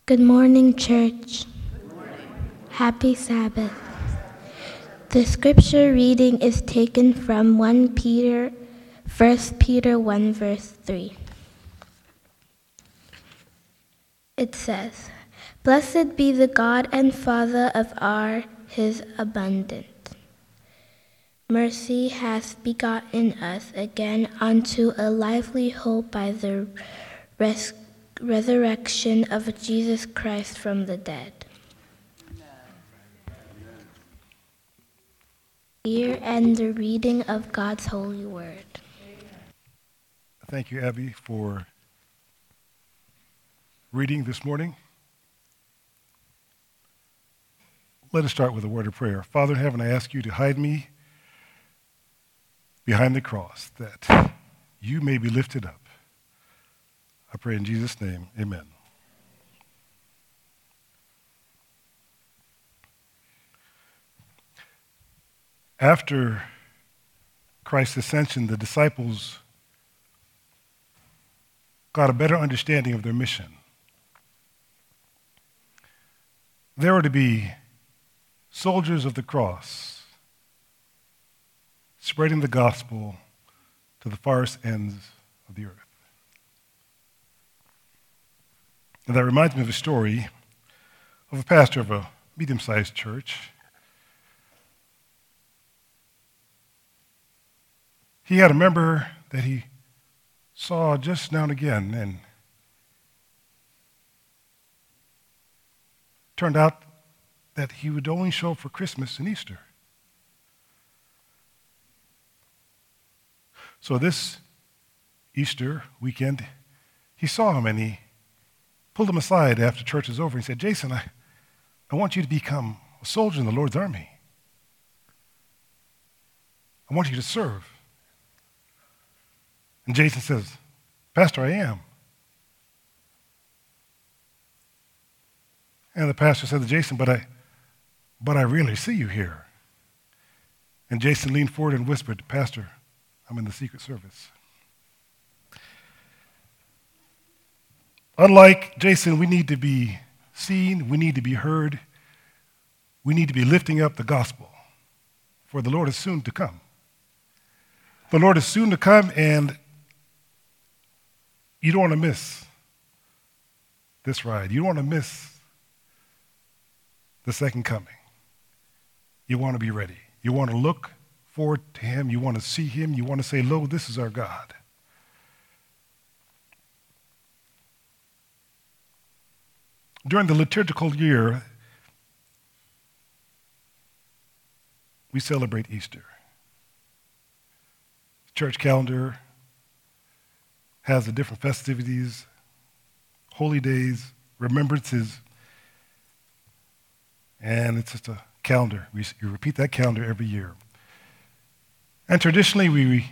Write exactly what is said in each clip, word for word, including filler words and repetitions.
Good morning, church. Happy Sabbath. The scripture reading is taken from First Peter, First Peter one, verse three. It says, "Blessed be the God and Father of our, his abundant mercy hath begotten us again unto a lively hope by the res- resurrection of Jesus Christ from the dead." Hear and the reading of God's holy word. Thank you, Abby, for reading this morning. Let us start with a word of prayer. Father in heaven, I ask you to hide me behind the cross, that you may be lifted up. I pray in Jesus' name, amen. After Christ's ascension, the disciples got a better understanding of their mission. They were to be soldiers of the cross, spreading the gospel to the farthest ends of the earth. And that reminds me of a story of a pastor of a medium-sized church. He had a member that he saw just now and again, and turned out that he would only show up for Christmas and Easter. So this Easter weekend, he saw him and he pulled him aside after church was over and said, "Jason, I, I want you to become a soldier in the Lord's army. I want you to serve." And Jason says, "Pastor, I am." And the pastor said to Jason, but I, but I rarely see you here. And Jason leaned forward and whispered, "Pastor, I'm in the Secret Service." Unlike Jason, we need to be seen, we need to be heard, we need to be lifting up the gospel, for the Lord is soon to come. The Lord is soon to come, and you don't want to miss this ride. You don't want to miss the second coming. You want to be ready. You want to look forward to him. You want to see him. You want to say, "Lo, this is our God." During the liturgical year, we celebrate Easter. The church calendar has the different festivities, holy days, remembrances, and it's just a calendar. We you repeat that calendar every year. And traditionally, we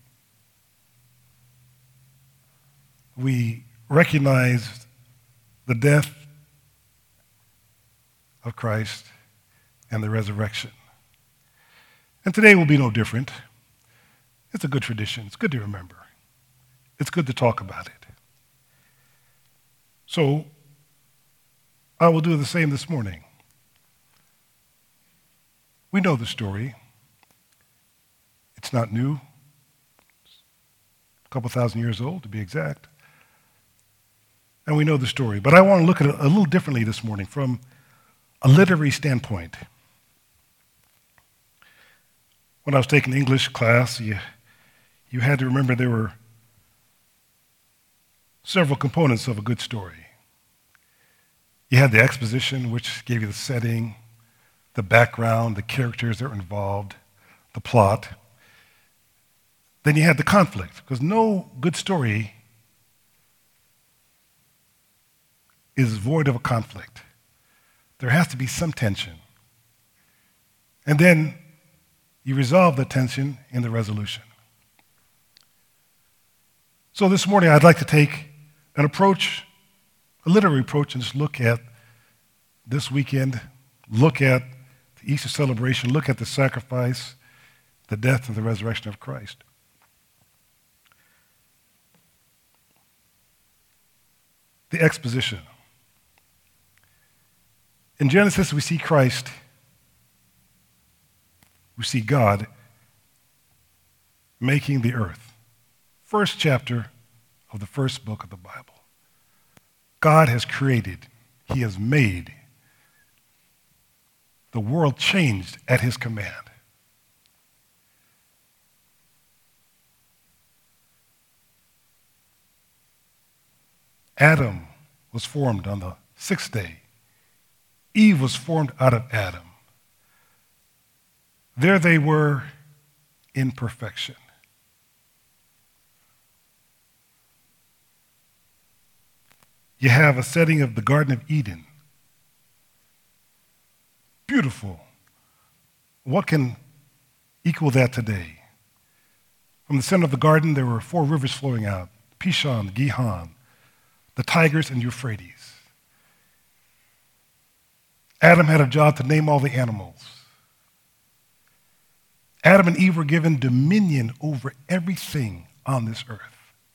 we recognize the death of Christ and the resurrection. And today will be no different. It's a good tradition. It's good to remember. It's good to talk about it. So I will do the same this morning. We know the story. It's not new. It's a couple thousand years old, to be exact. And we know the story. But I want to look at it a little differently this morning from a literary standpoint. When I was taking English class, you, you had to remember there were several components of a good story. You had the exposition, which gave you the setting, the background, the characters that were involved, the plot. Then you had the conflict, because no good story is void of a conflict. There has to be some tension. And then you resolve the tension in the resolution. So this morning I'd like to take an approach, a literary approach, and just look at this weekend, look at the Easter celebration, look at the sacrifice, the death, and the resurrection of Christ. The exposition. In Genesis, we see Christ, we see God making the earth. First chapter of the first book of the Bible. God has created, he has made. The world changed at his command. Adam was formed on the sixth day. Eve was formed out of Adam. There they were in perfection. You have a setting of the Garden of Eden. Beautiful. What can equal that today? From the center of the garden, there were four rivers flowing out: Pishon, Gihon, the Tigris, and Euphrates. Adam had a job to name all the animals. Adam and Eve were given dominion over everything on this earth.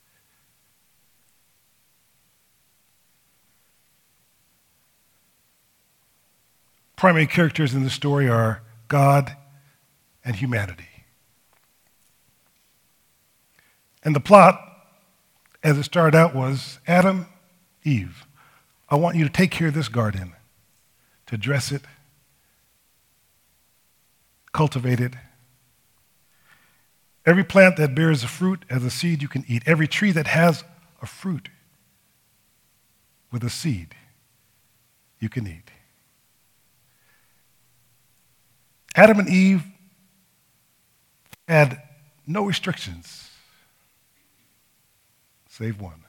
Primary characters in the story are God and humanity. And the plot, as it started out, was Adam, Eve, I want you to take care of this garden, to dress it, cultivate it. Every plant that bears a fruit as a seed you can eat. Every tree that has a fruit with a seed you can eat. Adam and Eve had no restrictions, save one.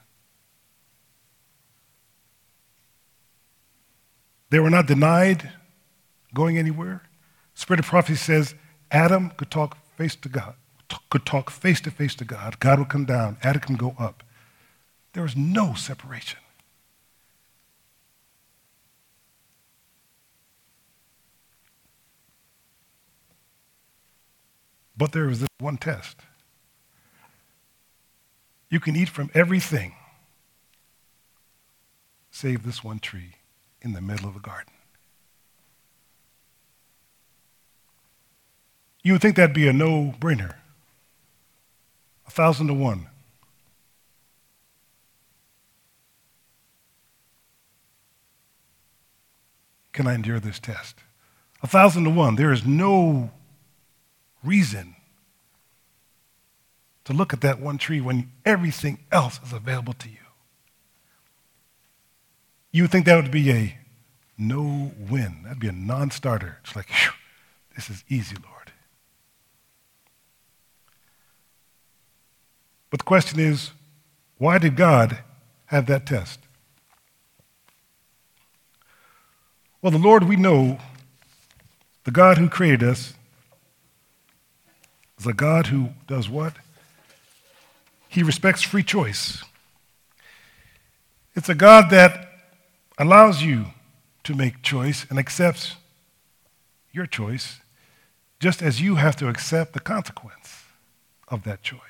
They were not denied going anywhere. Spirit of prophecy says Adam could talk face to God, could talk face to face to God. God would come down, Adam can go up. There was no separation. But there was this one test. You can eat from everything save this one tree in the middle of the garden. You would think that'd be a no-brainer. A thousand to one. Can I endure this test? A thousand to one. There is no reason to look at that one tree when everything else is available to you. You would think that would be a no-win. That'd be a non-starter. It's like, whew, this is easy, Lord. But the question is, why did God have that test? Well, the Lord we know, the God who created us, is a God who does what? He respects free choice. It's a God that allows you to make choice and accepts your choice, just as you have to accept the consequence of that choice.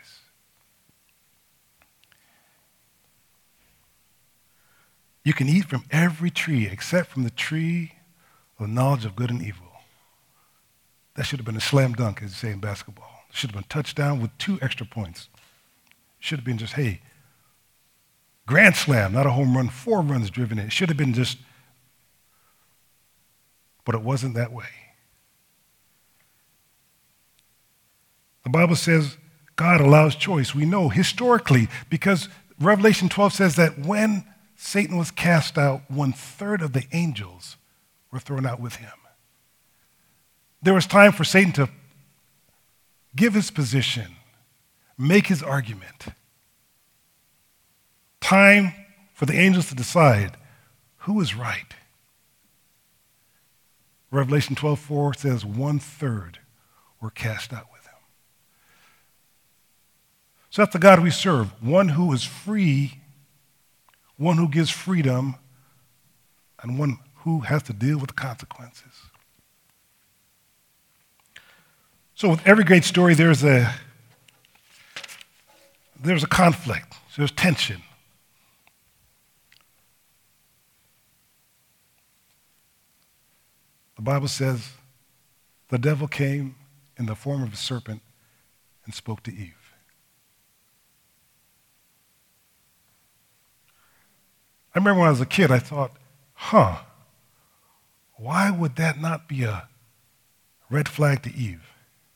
You can eat from every tree except from the tree of the knowledge of good and evil. That should have been a slam dunk, as you say in basketball. It should have been a touchdown with two extra points. It should have been just, hey, grand slam, not a home run, four runs driven in. It should have been just, but it wasn't that way. The Bible says God allows choice. We know historically, because Revelation twelve says that when Satan was cast out, one third of the angels were thrown out with him. There was time for Satan to give his position, make his argument. Time for the angels to decide who is right. Revelation twelve four says one third were cast out with him. So that's the God we serve, one who is free, one who gives freedom, and one who has to deal with the consequences. So with every great story, there's a there's a conflict, there's tension. The Bible says the devil came in the form of a serpent and spoke to Eve. I remember when I was a kid, I thought, huh, why would that not be a red flag to Eve?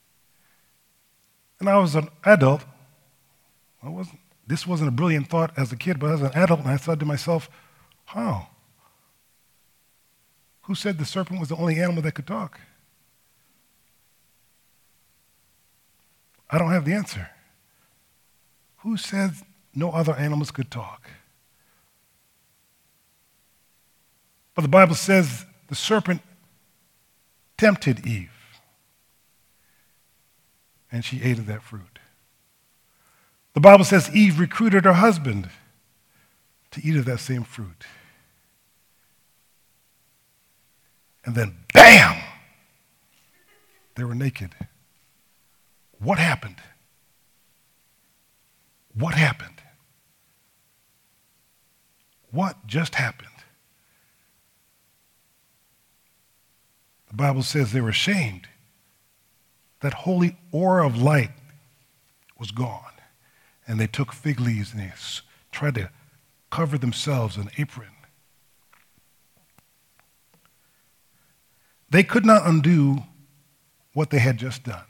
And I was an adult. I wasn't, this wasn't a brilliant thought as a kid, but as an adult, and I thought to myself, huh, who said the serpent was the only animal that could talk? I don't have the answer. Who said no other animals could talk? But the Bible says the serpent tempted Eve, and she ate of that fruit. The Bible says Eve recruited her husband to eat of that same fruit. And then, bam, they were naked. What happened? What happened? What just happened? The Bible says they were ashamed. That holy aura of light was gone. And they took fig leaves and they tried to cover themselves in an apron. They could not undo what they had just done.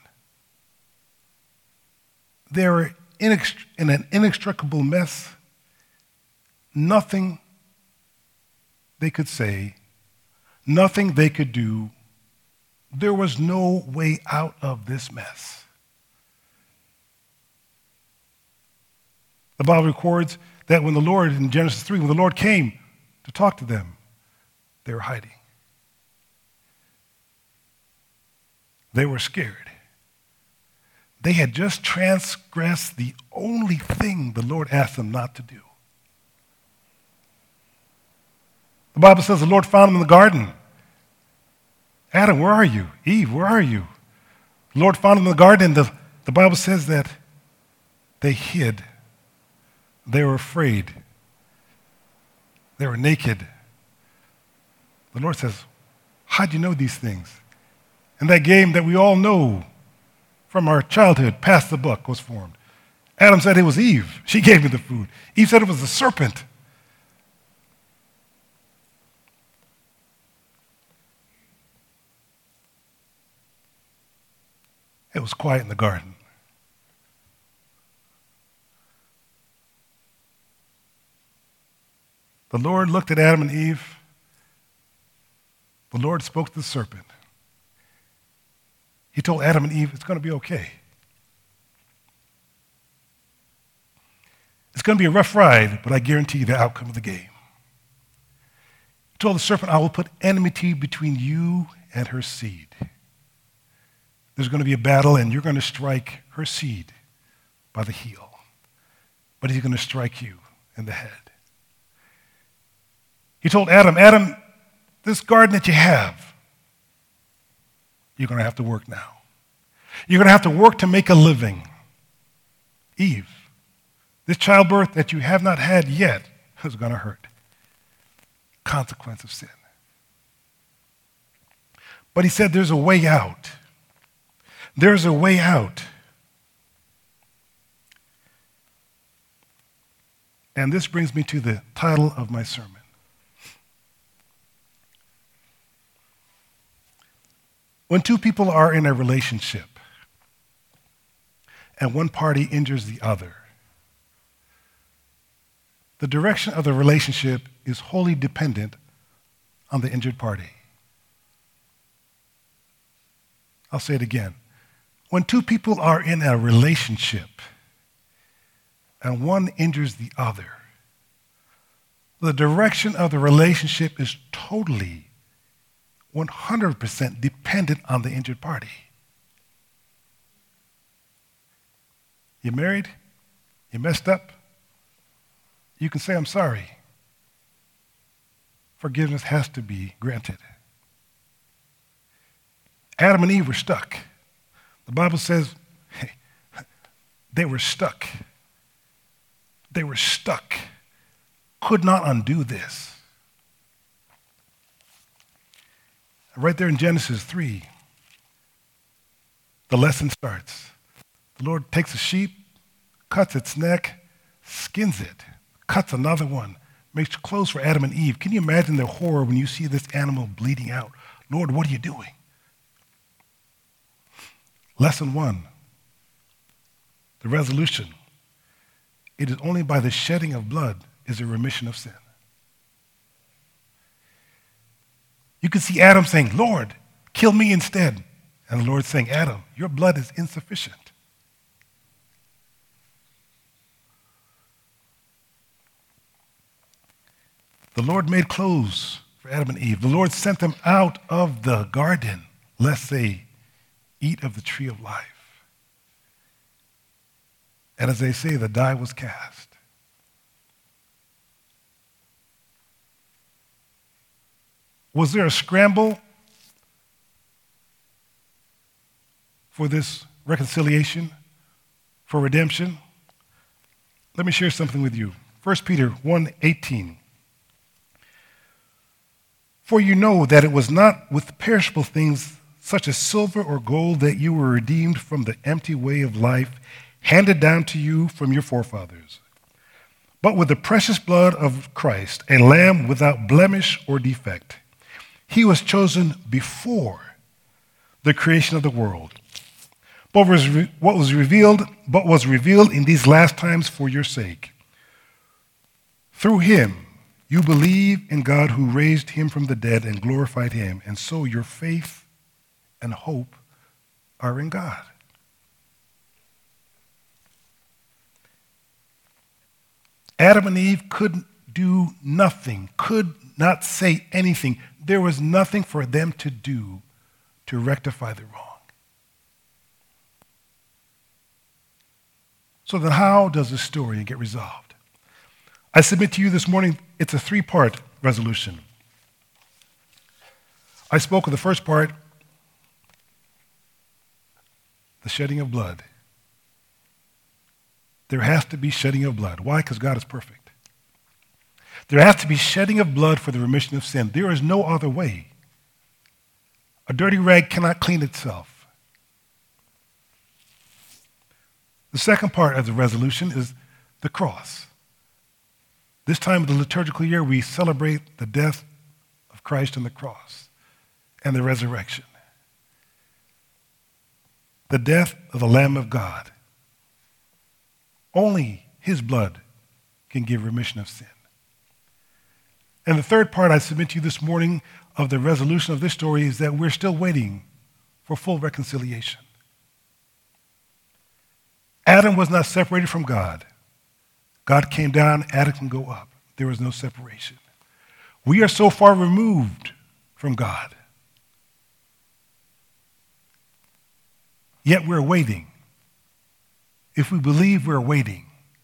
They were inext- in an inextricable mess. Nothing they could say, nothing they could do. There was no way out of this mess. The Bible records that when the Lord, in Genesis three, when the Lord came to talk to them, they were hiding. They were scared. They had just transgressed the only thing the Lord asked them not to do. The Bible says the Lord found them in the garden. Adam, where are you? Eve, where are you? The Lord found them in the garden, and the, the Bible says that they hid. They were afraid. They were naked. The Lord says, how'd you know these things? And that game that we all know from our childhood, Pass the Buck, was formed. Adam said it was Eve. She gave me the food. Eve said it was the serpent. It was quiet in the garden. The Lord looked at Adam and Eve. The Lord spoke to the serpent. He told Adam and Eve, it's going to be okay. It's going to be a rough ride, but I guarantee you the outcome of the game. He told the serpent, I will put enmity between you and her seed. There's going to be a battle, and you're going to strike her seed by the heel. But he's going to strike you in the head. He told Adam, Adam, this garden that you have, you're going to have to work now. You're going to have to work to make a living. Eve, this childbirth that you have not had yet is going to hurt. Consequence of sin. But he said there's a way out. There's a way out. And this brings me to the title of my sermon. When two people are in a relationship and one party injures the other, the direction of the relationship is wholly dependent on the injured party. I'll say it again. When two people are in a relationship and one injures the other, the direction of the relationship is totally one hundred percent dependent on the injured party. You married? You messed up? You can say, I'm sorry. Forgiveness has to be granted. Adam and Eve were stuck. The Bible says hey, they were stuck. They were stuck. Could not undo this. Right there in Genesis three, the lesson starts. The Lord takes a sheep, cuts its neck, skins it, cuts another one, makes clothes for Adam and Eve. Can you imagine the horror when you see this animal bleeding out? Lord, what are you doing? Lesson one, the resolution. It is only by the shedding of blood is there remission of sin. You can see Adam saying, Lord, kill me instead. And the Lord saying, Adam, your blood is insufficient. The Lord made clothes for Adam and Eve. The Lord sent them out of the garden, lest they eat of the tree of life. And as they say, the die was cast. Was there a scramble for this reconciliation, for redemption? Let me share something with you. First Peter one eighteen. For you know that it was not with perishable things such as silver or gold that you were redeemed from the empty way of life handed down to you from your forefathers, but with the precious blood of Christ, a lamb without blemish or defect. He was chosen before the creation of the world, but was re- what was revealed, but was revealed in these last times for your sake. Through him, you believe in God who raised him from the dead and glorified him, and so your faith and hope are in God. Adam and Eve could do nothing, could not say anything. There was nothing for them to do to rectify the wrong. So then how does this story get resolved? I submit to you this morning, it's a three-part resolution. I spoke of the first part, the shedding of blood. There has to be shedding of blood. Why? Because God is perfect. There has to be shedding of blood for the remission of sin. There is no other way. A dirty rag cannot clean itself. The second part of the resolution is the cross. This time of the liturgical year, we celebrate the death of Christ on the cross and the resurrection. The death of the Lamb of God. Only his blood can give remission of sin. And the third part I submit to you this morning of the resolution of this story is that we're still waiting for full reconciliation. Adam was not separated from God. God came down, Adam can go up. There was no separation. We are so far removed from God. Yet we're waiting. If we believe, we're waiting.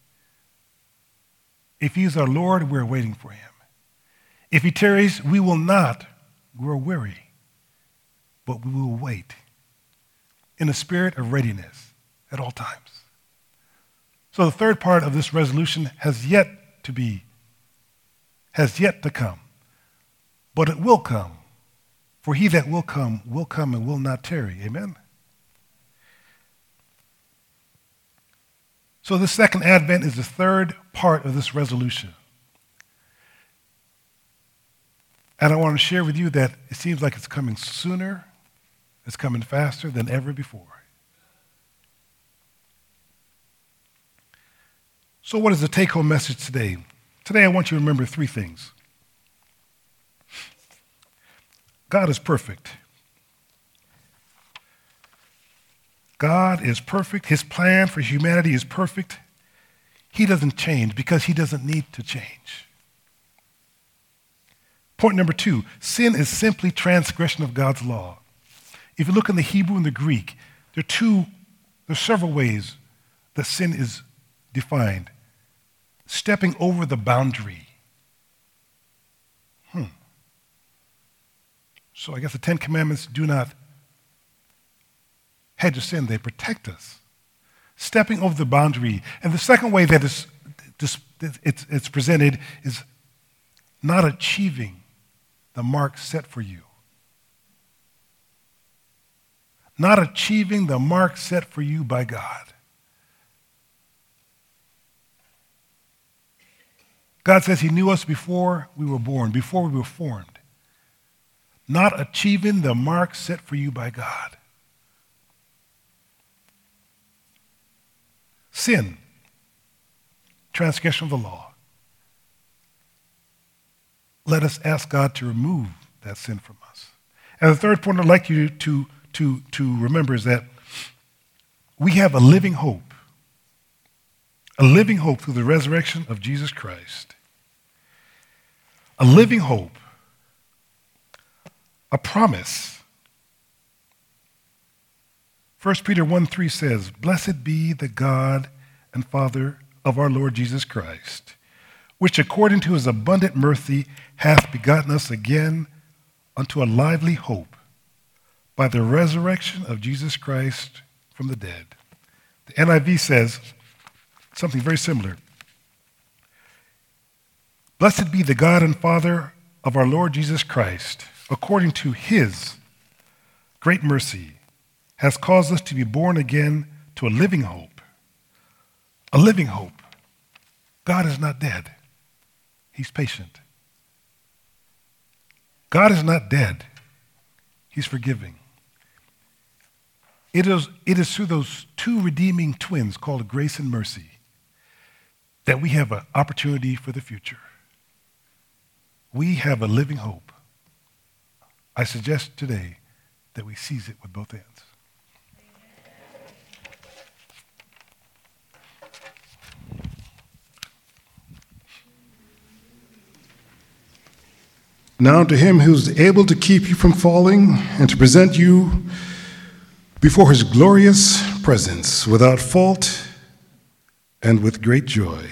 If he's our Lord, we're waiting for him. If he tarries, we will not grow weary, but we will wait in a spirit of readiness at all times. So the third part of this resolution has yet to be, has yet to come, but it will come. For he that will come, will come and will not tarry. Amen? So the second advent is the third part of this resolution. And I want to share with you that it seems like it's coming sooner, it's coming faster than ever before. So what is the take-home message today? Today I want you to remember three things. God is perfect. God is perfect. His plan for humanity is perfect. He doesn't change because he doesn't need to change. Point number two, sin is simply transgression of God's law. If you look in the Hebrew and the Greek, there are two, there are several ways that sin is defined. Stepping over the boundary. Hmm. So I guess the Ten Commandments do not hedge us in, they protect us. Stepping over the boundary. And the second way that it's, it's, it's presented is not achieving the mark set for you. not achieving the mark set for you by God. God says he knew us before we were born, before we were formed, not achieving the mark set for you by God. Sin, transgression of the law. Let us ask God to remove that sin from us. And the third point I'd like you to, to, to remember is that we have a living hope, a living hope through the resurrection of Jesus Christ, a living hope, a promise. First Peter one three says, "Blessed be the God and Father of our Lord Jesus Christ, which according to his abundant mercy hath begotten us again unto a lively hope by the resurrection of Jesus Christ from the dead." The N I V says something very similar. "Blessed be the God and Father of our Lord Jesus Christ, according to his great mercy, has caused us to be born again to a living hope." A living hope. God is not dead. He's patient. God is not dead. He's forgiving. It is, it is through those two redeeming twins called grace and mercy that we have an opportunity for the future. We have a living hope. I suggest today that we seize it with both hands. Now to him who's able to keep you from falling and to present you before his glorious presence without fault and with great joy.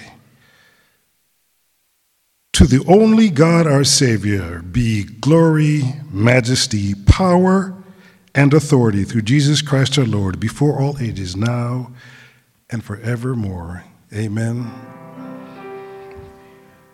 To the only God our Savior be glory, majesty, power, and authority through Jesus Christ our Lord before all ages, now and forevermore. Amen.